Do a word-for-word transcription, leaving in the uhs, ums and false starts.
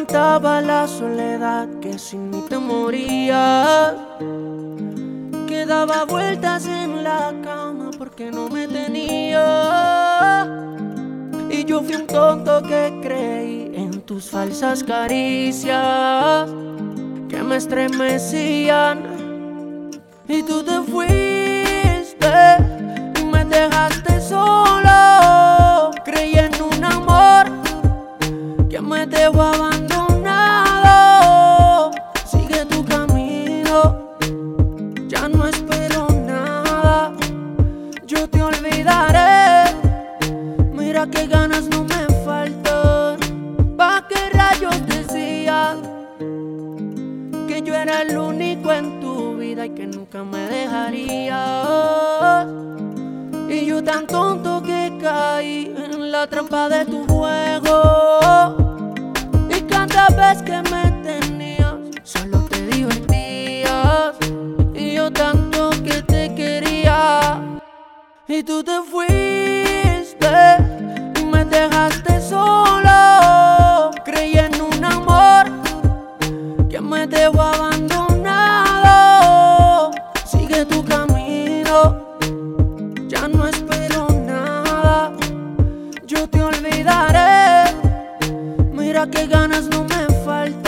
aguantaba la soledad, que sin mí te morías, que daba vueltas en la cama porque no me tenía. Y yo fui un tonto que creí en tus falsas caricias que me estremecían. Y tú te fuiste y me dejaste solo. Creí en un amor que me dejó abandonado. Sigue tu camino, ya no espero nada. Yo te olvidaré, mira que ganas no me faltan. ¿Pa' qué rayos decías que yo era el único en tu vida y que nunca me dejarías? Y yo tan tonto que caí en la trampa de tu juego. Y cada vez que me tenías, solo te divertías. Y yo tanto que te quería. Y tú te fuiste y me dejaste solo. Creí en un amor que me dejó abandonado. Sigue tu camino, ya no espero nada. Yo te olvidaré, mira que ganas no me faltan.